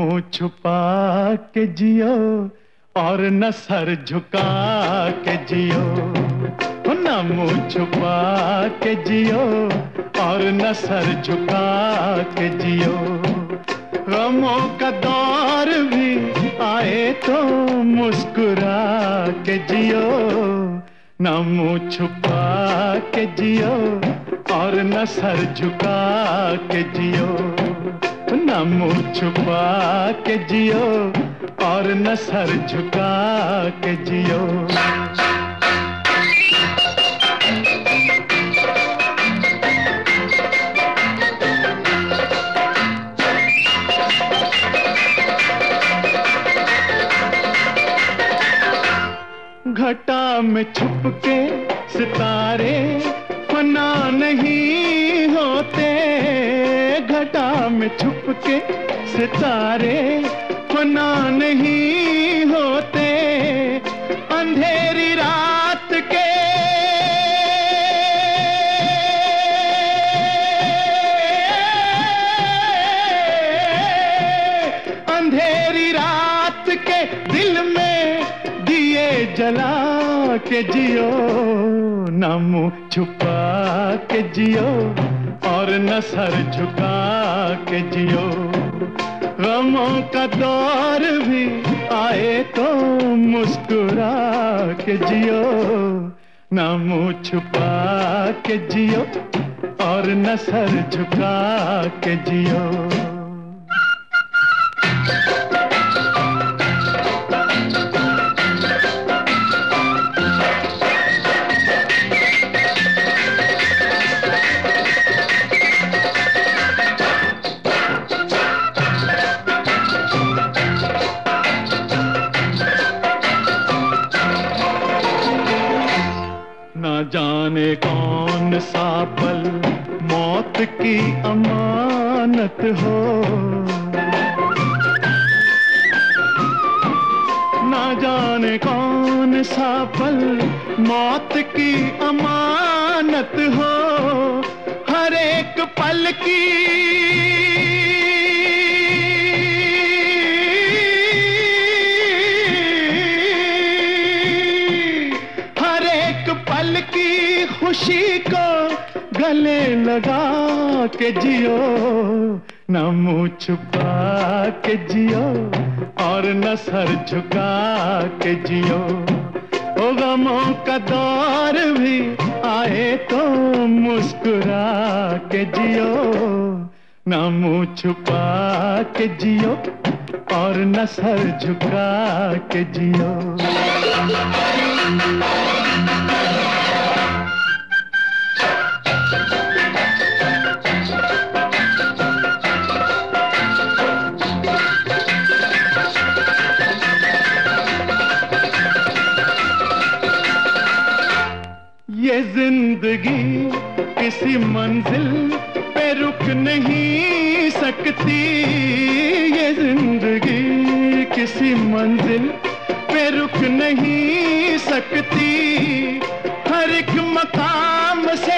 मुंह छुपा के जियो और न सर झुका के जियो, न मुंह छुपा के जियो और न सर झुका के जियो। गमों का दौर भी आए तो मुस्कुरा के जियो, न मुंह छुपा के जियो और न सर झुका के जियो, न मुंह छुपा के जियो और न सर झुका के जियो। घटा में छुप के सितारे फना नहीं होते, घटा में छुप के सितारे फना नहीं होते। अंधेरी रात के अंधेरी रात के दिल में दिए जला के जियो, न मुंह छुपा के जियो और न सर झुका के जियो। गमों का दौर भी आए तो मुस्कुरा के जियो, न मुंह छुपा के जियो और न सर झुका के जियो। ना जाने कौन सा पल मौत की अमानत हो, ना जाने कौन सा पल मौत की अमानत हो। हर एक पल की पल की खुशी को गले लगा के जियो, न मुंह छुपा के जियो और न सर झुका के जियो। ओ गमों का दौर भी आए तो मुस्कुरा के जियो, न मुंह छुपा के जियो और न सर झुका के जियो। ये जिंदगी किसी मंजिल पे रुक नहीं सकती, ये जिंदगी किसी मंजिल पे रुक नहीं सकती। हर एक मकाम से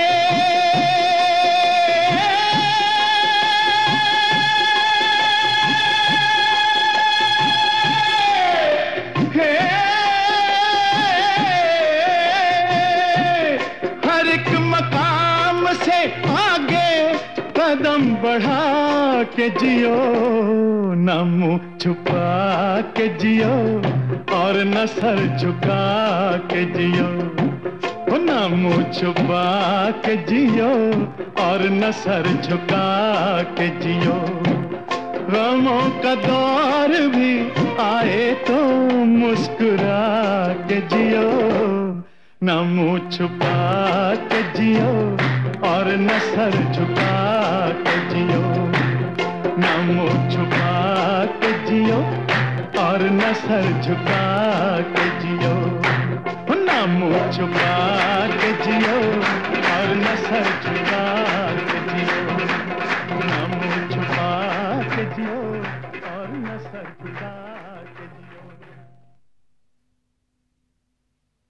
आगे कदम बढ़ा के जियो, न मुंह छुपा के जियो और न सर झुका के जियो, न मुंह छुपा के जियो और न सर झुका के जियो। गमों का दौर भी आए तो मुस्कुरा के जियो, न मुंह छुपा के जियो और न सर झुका के जियो, न मुंह छुपा के जियो और न सर झुका के जियो, न मुंह छुपा के जियो और न सर झुका